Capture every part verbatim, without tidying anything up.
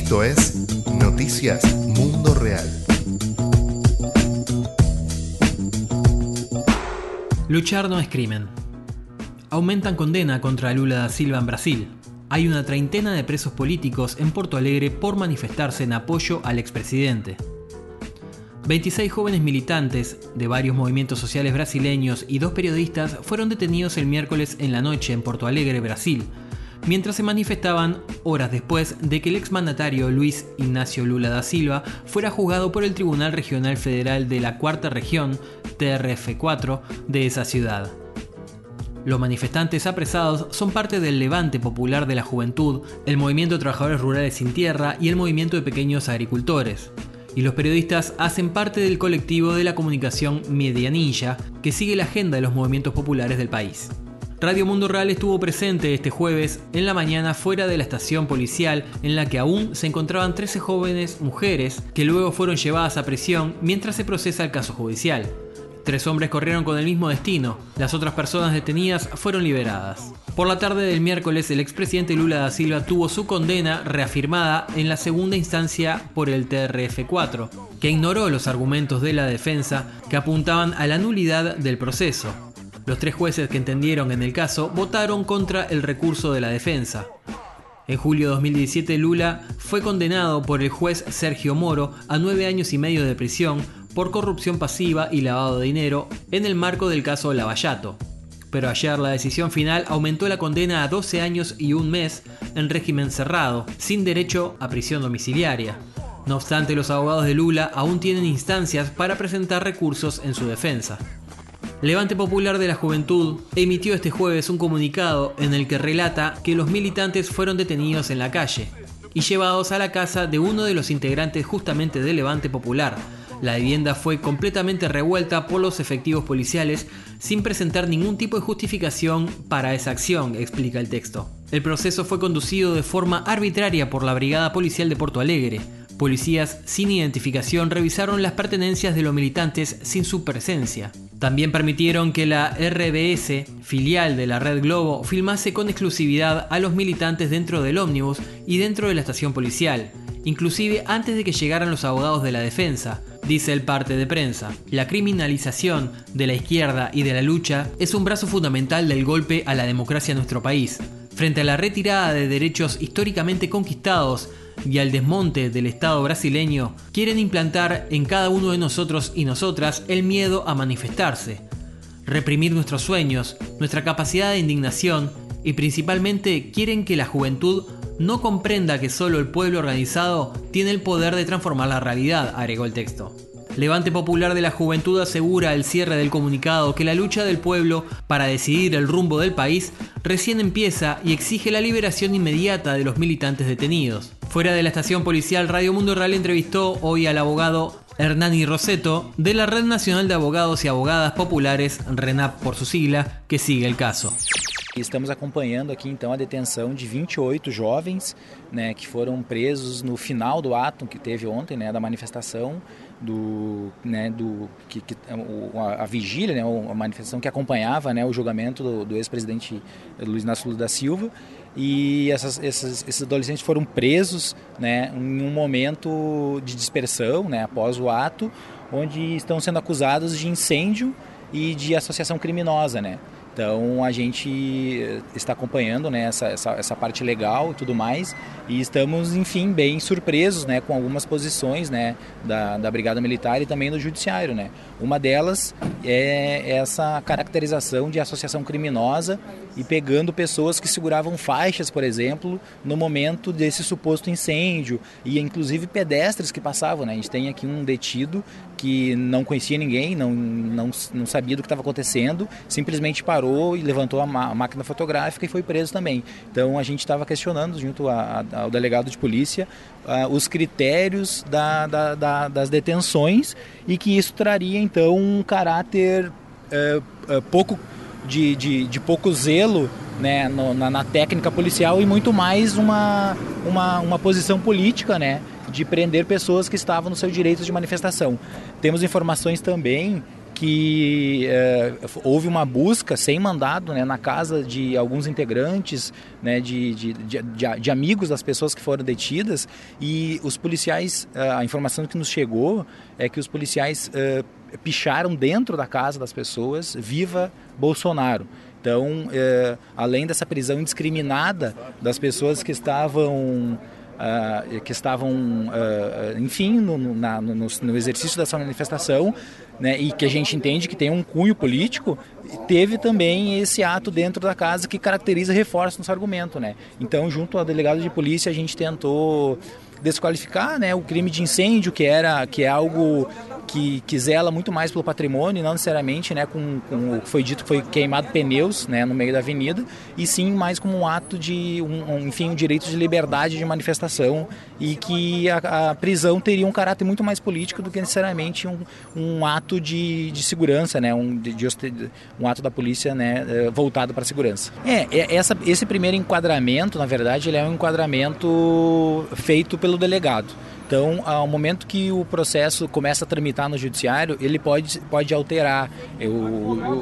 Esto es Noticias Mundo Real. Luchar no es crimen. Aumentan condena contra Lula da Silva en Brasil. Hay una treintena de presos políticos en Porto Alegre por manifestarse en apoyo al expresidente. veintiséis jóvenes militantes de varios movimientos sociales brasileños y dos periodistas fueron detenidos el miércoles en la noche en Porto Alegre, Brasil, mientras se manifestaban horas después de que el exmandatario Luis Ignacio Lula da Silva fuera juzgado por el Tribunal Regional Federal de la Cuarta Región, T R F cuatro, de esa ciudad. Los manifestantes apresados son parte del Levante Popular de la Juventud, el Movimiento de Trabajadores Rurales Sin Tierra y el Movimiento de Pequeños Agricultores. Y los periodistas hacen parte del colectivo de la comunicación Media Ninja, que sigue la agenda de los movimientos populares del país. Radio Mundo Real estuvo presente este jueves en la mañana fuera de la estación policial en la que aún se encontraban trece jóvenes mujeres que luego fueron llevadas a prisión mientras se procesa el caso judicial. Tres hombres corrieron con el mismo destino, las otras personas detenidas fueron liberadas. Por la tarde del miércoles, el expresidente Lula da Silva tuvo su condena reafirmada en la segunda instancia por el T R F cuatro, que ignoró los argumentos de la defensa que apuntaban a la nulidad del proceso. Los tres jueces que entendieron en el caso votaron contra el recurso de la defensa. En julio de dos mil diecisiete, Lula fue condenado por el juez Sergio Moro a nueve años y medio de prisión por corrupción pasiva y lavado de dinero en el marco del caso Lavallato. Pero ayer la decisión final aumentó la condena a doce años y un mes en régimen cerrado, sin derecho a prisión domiciliaria. No obstante, los abogados de Lula aún tienen instancias para presentar recursos en su defensa. Levante Popular de la Juventud emitió este jueves un comunicado en el que relata que los militantes fueron detenidos en la calle y llevados a la casa de uno de los integrantes justamente del Levante Popular. La vivienda fue completamente revuelta por los efectivos policiales sin presentar ningún tipo de justificación para esa acción, explica el texto. El proceso fue conducido de forma arbitraria por la Brigada Policial de Porto Alegre. Policías sin identificación revisaron las pertenencias de los militantes sin su presencia. También permitieron que la R B S, filial de la Red Globo, filmase con exclusividad a los militantes dentro del ómnibus y dentro de la estación policial, inclusive antes de que llegaran los abogados de la defensa, dice el parte de prensa. La criminalización de la izquierda y de la lucha es un brazo fundamental del golpe a la democracia en nuestro país. Frente a la retirada de derechos históricamente conquistados y al desmonte del Estado brasileño, quieren implantar en cada uno de nosotros y nosotras el miedo a manifestarse, reprimir nuestros sueños, nuestra capacidad de indignación y principalmente quieren que la juventud no comprenda que solo el pueblo organizado tiene el poder de transformar la realidad, agregó el texto. Levante Popular de la Juventud asegura al cierre del comunicado que la lucha del pueblo para decidir el rumbo del país recién empieza y exige la liberación inmediata de los militantes detenidos. Fuera de la estación policial, Radio Mundo Real entrevistó hoy al abogado Hernani Rossetto de la Red Nacional de Abogados y Abogadas Populares, RENAP por su sigla, que sigue el caso. Estamos acompanhando aqui então a detenção de vinte e oito jovens, né, que foram presos no final do ato que teve ontem, né, da manifestação, do, né, do, que, que, a, a vigília, né, a manifestação que acompanhava, né, o julgamento do, do ex-presidente Luiz Inácio Lula da Silva. E essas, esses, esses adolescentes foram presos, né, em um momento de dispersão, né, após o ato, onde estão sendo acusados de incêndio e de associação criminosa, né. Então a gente está acompanhando, né, essa, essa, essa parte legal e tudo mais, e estamos, enfim, bem surpresos, né, com algumas posições, né, da, da Brigada Militar e também do Judiciário, né. Uma delas é essa caracterização de associação criminosa e pegando pessoas que seguravam faixas, por exemplo, no momento desse suposto incêndio, e inclusive pedestres que passavam, né. A gente tem aqui um detido que não conhecia ninguém, não, não, não sabia do que estava acontecendo, simplesmente parou e levantou a, má, a máquina fotográfica e foi preso também. Então a gente estava questionando junto a, a, ao delegado de polícia uh, os critérios da, da, da, das detenções e que isso traria então um caráter uh, uh, pouco de, de, de pouco zelo, né, no, na, na técnica policial e muito mais uma, uma, uma posição política, né, de prender pessoas que estavam no seu direito de manifestação. Temos informações também que é, houve uma busca sem mandado, né, na casa de alguns integrantes, né, de, de, de, de, de amigos das pessoas que foram detidas, e os policiais, a informação que nos chegou é que os policiais uh, picharam dentro da casa das pessoas, viva Bolsonaro. Então, é, além dessa prisão indiscriminada das pessoas que estavam... Uh, que estavam, uh, enfim, no, na, no, no exercício dessa manifestação, né, e que a gente entende que tem um cunho político, teve também esse ato dentro da casa que caracteriza e reforça nosso argumento, né? Então, junto ao delegado de polícia, a gente tentou desqualificar, né, o crime de incêndio, que, era, que é algo que, que zela muito mais pelo patrimônio, não necessariamente, né, com, com o que foi dito que foi queimado pneus, né, no meio da avenida, e sim mais como um ato de, um, um, enfim, um direito de liberdade de manifestação, e que a, a prisão teria um caráter muito mais político do que necessariamente um, um ato de, de segurança, né, um, de, de, um ato da polícia, né, voltado para a segurança. É, é essa, esse primeiro enquadramento, na verdade, ele é um enquadramento feito pelo delegado. Então, ao momento que o processo começa a tramitar no judiciário, ele pode, pode alterar. O, o,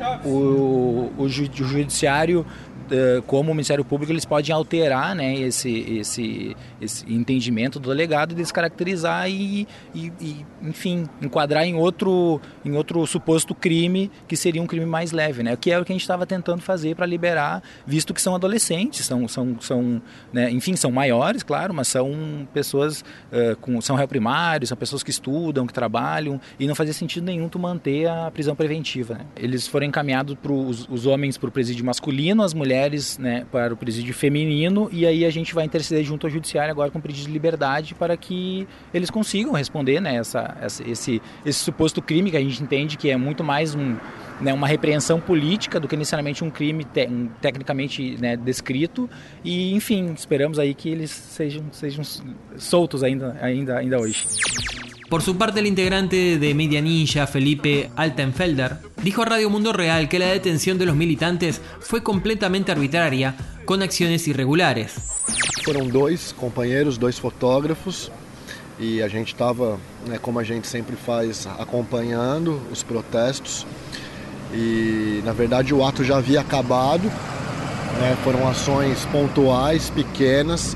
o, o, o judiciário, como o Ministério Público, eles podem alterar, né, esse, esse, esse entendimento do delegado e descaracterizar e, e, e, enfim, enquadrar em outro, em outro suposto crime que seria um crime mais leve, né, que é o que a gente estava tentando fazer para liberar, visto que são adolescentes, são, são, são, né, enfim, são maiores, claro, mas são pessoas, uh, com, são réu primários, são pessoas que estudam, que trabalham, e não fazia sentido nenhum tu manter a prisão preventiva, né. Eles foram encaminhados para os, os homens para o presídio masculino, as mulheres, né, para o presídio feminino, e aí a gente vai interceder junto ao judiciário agora com pedido de liberdade para que eles consigam responder, né, essa, essa, esse, esse suposto crime que a gente entende que é muito mais um, né, uma repreensão política do que necessariamente um crime te, um, tecnicamente, né, descrito, e enfim, esperamos aí que eles sejam, sejam soltos ainda, ainda, ainda hoje. Por su parte, el integrante de Media Ninja, Felipe Altenfelder, dijo a Radio Mundo Real que la detención de los militantes fue completamente arbitraria, con acciones irregulares. Foram dois companheiros, dois fotógrafos, e a gente estava, né, como a gente sempre faz, acompanhando os protestos. E, na verdade, o ato já havia acabado, né, foram ações pontuais, pequenas,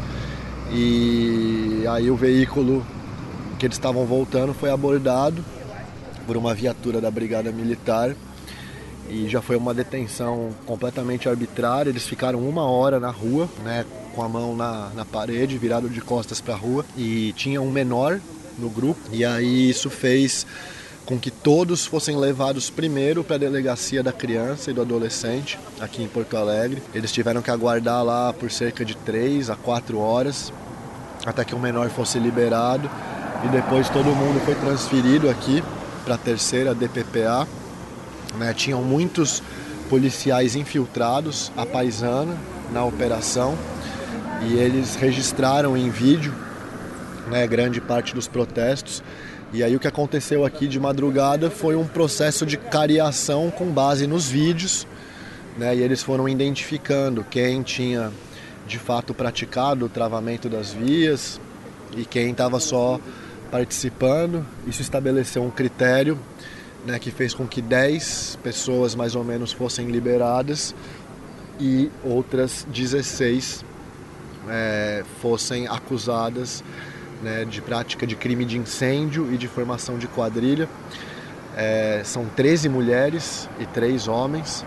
e aí o veículo que eles estavam voltando foi abordado por uma viatura da Brigada Militar e já foi uma detenção completamente arbitrária. Eles ficaram uma hora na rua, né, com a mão na, na parede, virado de costas para a rua, e tinha um menor no grupo, e aí isso fez com que todos fossem levados primeiro para a delegacia da criança e do adolescente aqui em Porto Alegre. Eles tiveram que aguardar lá por cerca de três a quatro horas até que o menor fosse liberado. E depois todo mundo foi transferido aqui para a terceira D P P A. Né? Tinham muitos policiais infiltrados, à paisana, na operação. E eles registraram em vídeo, né, grande parte dos protestos. E aí o que aconteceu aqui de madrugada foi um processo de cariação com base nos vídeos. Né? E eles foram identificando quem tinha de fato praticado o travamento das vias e quem estava só participando. Isso estabeleceu um critério, né, que fez com que dez pessoas mais ou menos fossem liberadas e outras dezesseis é, fossem acusadas, né, de prática de crime de incêndio e de formação de quadrilha. É, são treze mulheres e três homens,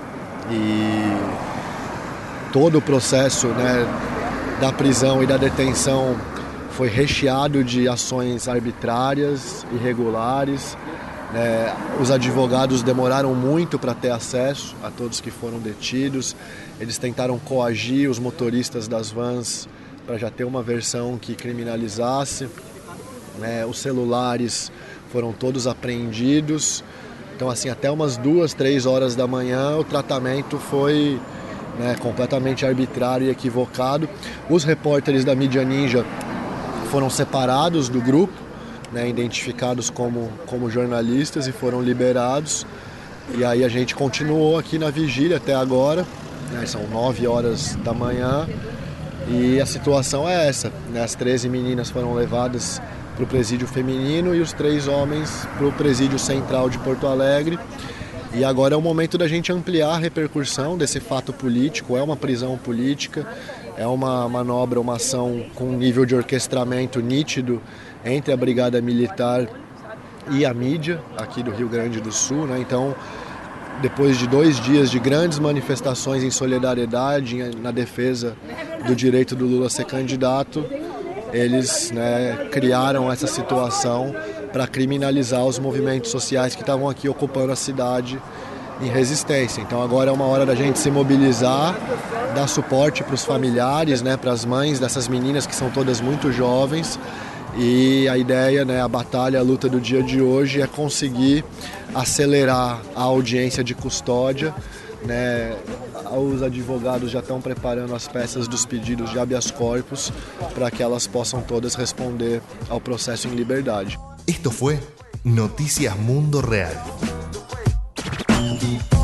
e todo o processo, né, da prisão e da detenção foi recheado de ações arbitrárias, irregulares. É, os advogados demoraram muito para ter acesso a todos que foram detidos. Eles tentaram coagir os motoristas das vans para já ter uma versão que criminalizasse. É, os celulares foram todos apreendidos. Então, assim, até umas duas, três horas da manhã o tratamento foi, né, completamente arbitrário e equivocado. Os repórteres da Media Ninja foram separados do grupo, né, identificados como, como jornalistas, e foram liberados. E aí a gente continuou aqui na vigília até agora, né, são nove horas da manhã, e a situação é essa, né, as treze meninas foram levadas para o presídio feminino e os três homens para o presídio central de Porto Alegre. E agora é o momento da gente ampliar a repercussão desse fato político. É uma prisão política, é uma manobra, uma ação com um nível de orquestramento nítido entre a Brigada Militar e a mídia aqui do Rio Grande do Sul, né? Então, depois de dois dias de grandes manifestações em solidariedade na defesa do direito do Lula a ser candidato, eles, né, criaram essa situação para criminalizar os movimentos sociais que estavam aqui ocupando a cidade em resistência. Então agora é uma hora da gente se mobilizar, dar suporte para os familiares, né, para as mães dessas meninas que são todas muito jovens. E a ideia, né, a batalha, a luta do dia de hoje é conseguir acelerar a audiência de custódia, né? Os advogados já estão preparando as peças dos pedidos de habeas corpus para que elas possam todas responder ao processo em liberdade. Esto fue Noticias Mundo Real.